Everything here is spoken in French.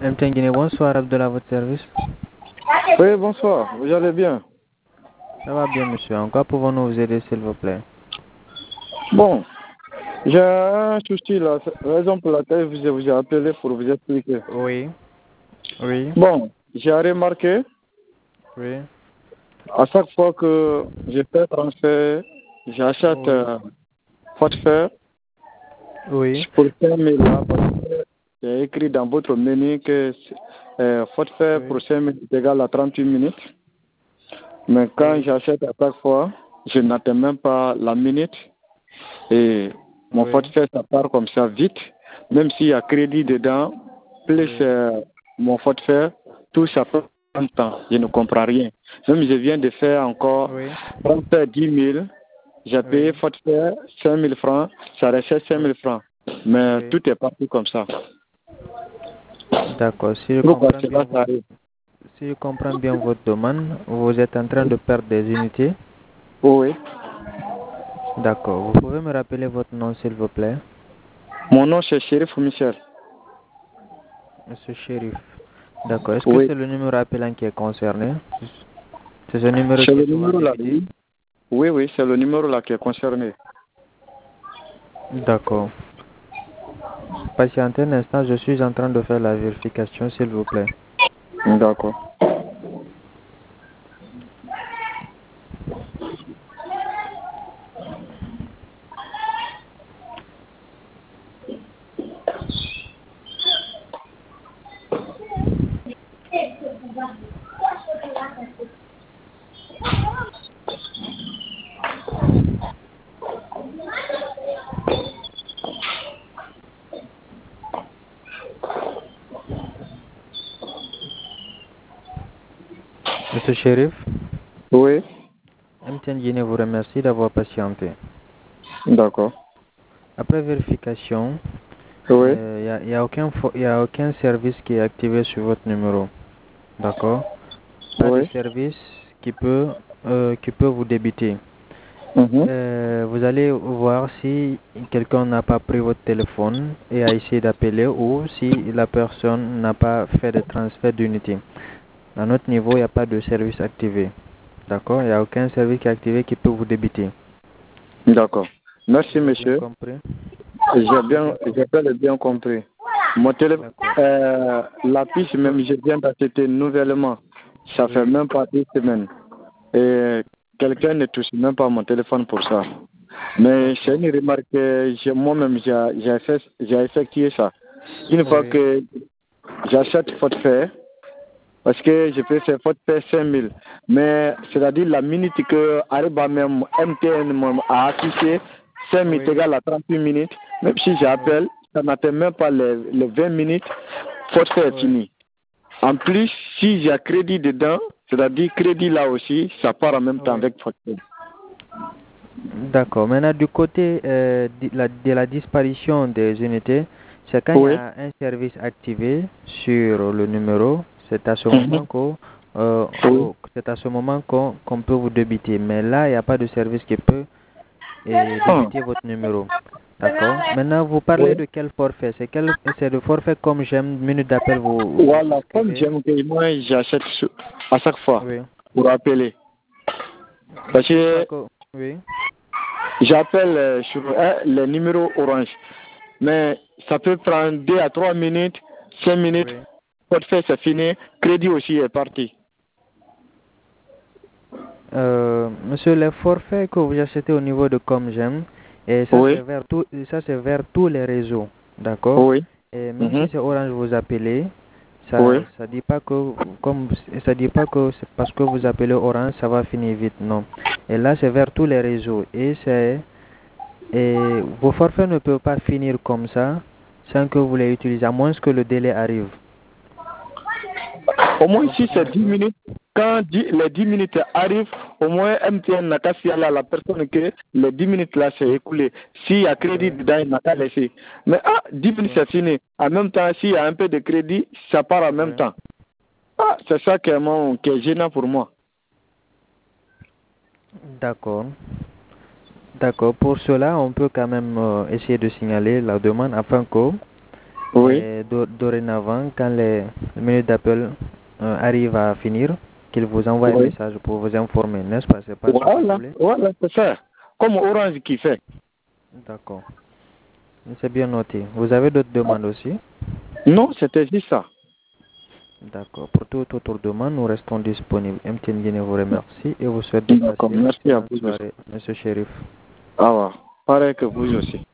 MTN Guinée, bonsoir Abdullah, à votre service. Oui, bonsoir, vous allez bien? Ça va bien, monsieur. En quoi pouvons-nous vous aider, s'il vous plaît? Bon, j'ai un souci là, c'est la raison pour laquelle je vous ai appelé pour vous expliquer. Oui, oui, Bon, j'ai remarqué, oui, à chaque fois que je fais transfert, j'achète oui, forfait oui, pour 5 000 là, parce que j'ai écrit dans votre menu que forfait oui, pour 5 000 est égal à 38 minutes. Mais quand oui, j'achète à chaque fois, je n'atteins même pas la minute. Et mon oui, forfait, ça part comme ça vite. Même s'il y a crédit dedans, plus oui, mon forfait, tout ça prend un temps. Je ne comprends rien. Même je viens de faire encore oui, forfait 10 000. J'ai payé oui, forfait 5 000 francs. Ça restait 5 oui, 000 francs. Mais oui. tout est parti comme ça. D'accord. Si je Pourquoi comprends bien cela votre, s'arrive? si je comprends bien votre demande, vous êtes en train de perdre des unités. Oui. D'accord. Vous pouvez me rappeler votre nom, s'il vous plaît, Mon nom, c'est Chérif Michel. monsieur Shérif. D'accord. Est-ce que Oui. c'est le numéro appelant qui est concerné? C'est ce numéro C'est qui le est souvent numéro là, débité? oui. Oui, oui, c'est le numéro là qui est concerné. D'accord. Patientez un instant, je suis en train de faire la vérification, s'il vous plaît. D'accord. Monsieur Shérif, Oui. MTN Guinée vous remercie d'avoir patienté. D'accord. Après vérification, Oui. il y a aucun service qui est activé sur votre numéro. D'accord? Pas de Oui. service qui peut vous débiter. Mhm. Vous allez voir si quelqu'un n'a pas pris votre téléphone et a essayé d'appeler ou si la personne n'a pas fait de transfert d'unité. À notre niveau, il n'y a pas de service activé. D'accord? Il n'y a aucun service qui est activé qui peut vous débiter. D'accord. Merci, Vous avez bien monsieur. compris? J'ai D'accord. bel et bien compris. Mon téléphone, D'accord. la puce même, je viens d'acheter nouvellement. Ça fait Oui. même pas 2 semaines. Et quelqu'un ne touche même pas mon téléphone pour ça. Mais c'est D'accord. une remarque que moi-même, j'ai effectué ça. Une fois Oui. que j'achète forfait, parce que je peux faire forfait 5 000. Mais c'est-à-dire la minute que Ariba même MTN a affiché, 5 000 Oui. égale à 38 minutes. Même si Oui. j'appelle, ça n'atteint même pas les 20 minutes. Forfait est Oui. fini. En plus, si j'ai crédit dedans, c'est-à-dire crédit là aussi, ça part en même temps Oui. avec forfait. D'accord. Maintenant, du côté de la disparition des unités, c'est quand il y Oui. a un service activé sur le numéro, c'est à ce Mhm. moment Oui. c'est à ce moment qu'on peut vous débiter. Mais là, il n'y a pas de service qui peut Ah. débiter votre numéro. D'accord. Maintenant, vous parlez Oui. de quel forfait? C'est le forfait comme j'aime, minute d'appel, vous Voilà, comme souscrivez? j'aime que moi, j'achète à chaque fois Oui. pour appeler. Parce Une fois que que... Oui. j'appelle sur les numéros orange. Mais ça peut prendre 2 à 3 minutes, 5 minutes. Oui. Forfait, c'est fini. Crédit aussi est parti. Monsieur, les forfaits que vous achetez au niveau de Comgem, et Oui. ça c'est vers tous les réseaux, d'accord? Oui. Et même Mhm. si c'est Orange vous appelez, Oui. ça dit pas que ça dit pas que c'est parce que vous appelez Orange ça va finir vite, non. Et là c'est vers tous les réseaux et vos forfaits ne peuvent pas finir comme ça sans que vous les utilisez, à moins que le délai arrive. Au Vous moins si comprenez c'est un 10 peu? minutes, quand les 10 minutes arrivent, au moins MTN n'a qu'à signaler à la personne que les 10 minutes là c'est écoulé. S'il y a crédit Oui, dedans, il n'a qu'à laisser. Mais 10 minutes oui, c'est fini. En même temps, s'il y a un peu de crédit, ça part en même oui. temps. C'est ça qui est gênant pour moi. D'accord. D'accord. Pour cela, on peut quand même essayer de signaler la demande afin que Oui. Et dorénavant, quand les minutes d'appel arrivent à finir, qu'il vous envoie un message pour vous informer, n'est-ce pas? C'est pas ce que vous voulez? Voilà, c'est ça. Comme Orange qui fait. D'accord. C'est bien noté. Vous avez d'autres demandes aussi? Non, c'était juste ça. D'accord. Pour toute autre demande, nous restons disponibles. MTN Guinée vous remercie et vous souhaite de passer une excellente soirée, Monsieur Chérif. Ah, pareil que vous aussi.